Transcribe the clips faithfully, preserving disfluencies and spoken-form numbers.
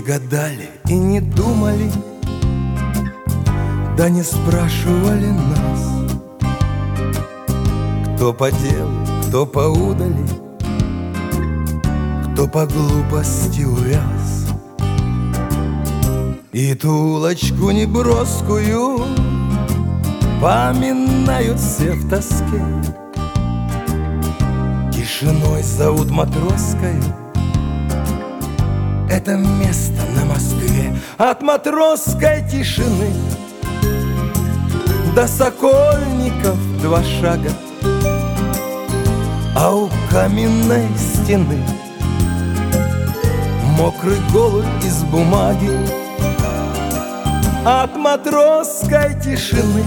гадали и не думали, да не спрашивали нас, кто по делу, кто поудали, кто по глупости увяз. И ту улочку неброскую поминают все в тоске, тишиной зовут Матросскою это место на Москве. От Матросской тишины до Сокольников два шага, а у каменной стены мокрый голубь из бумаги. От Матросской тишины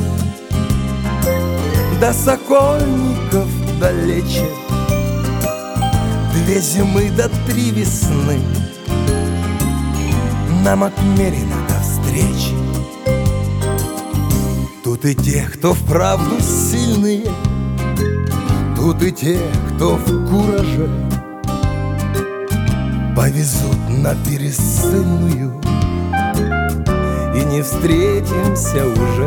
до Сокольников далече две зимы до три весны нам отмерено до встречи. Тут и те, кто вправду сильные, тут и те, кто в кураже, повезут на пересыльную и не встретимся уже.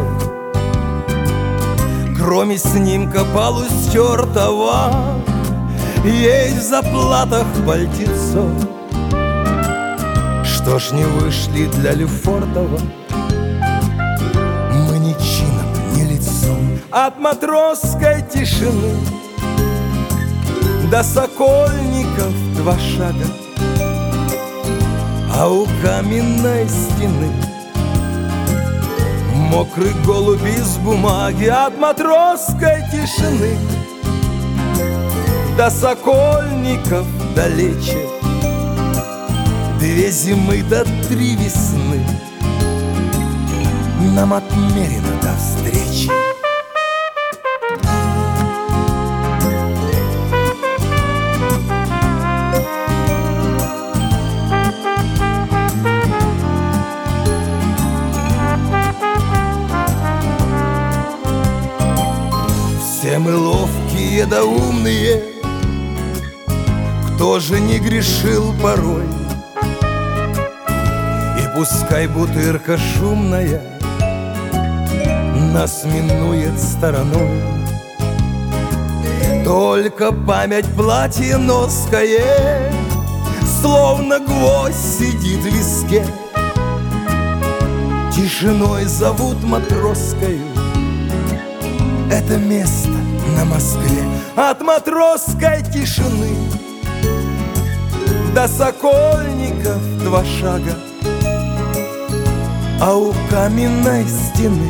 Кроме снимка полустертого есть в заплатах пальтецо. Что ж не вышли для Лефортова мы ни чином, ни лицом. От Матросской тишины до Сокольников два шага, а у каменной стены мокрый голубь из бумаги. От Матросской тишины до Сокольников далече две зимы до три весны нам отмерено до встречи. Все мы ловкие да умные, кто же не грешил порой? И пускай бутырка шумная нас минует стороной, только память платье ноское словно гвоздь сидит в виске. Тишиной зовут Матросскою это место на Москве. От Матросской тишины до Сокольников два шага, а у каменной стены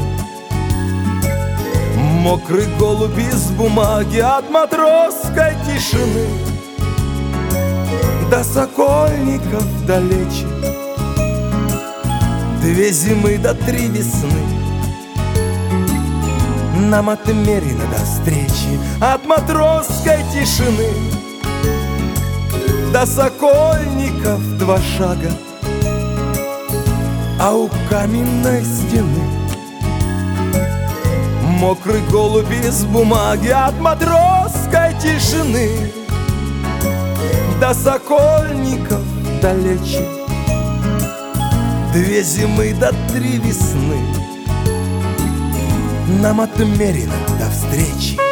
мокрый голубь из бумаги. От Матросской тишины до Сокольников далече две зимы до три весны нам отмерено до встречи. От Матросской тишины до Сокольников два шага, а у каменной стены мокрый голубь из бумаги. От Матросской тишины до Сокольников далече две зимы до три весны нам отмерено до встречи.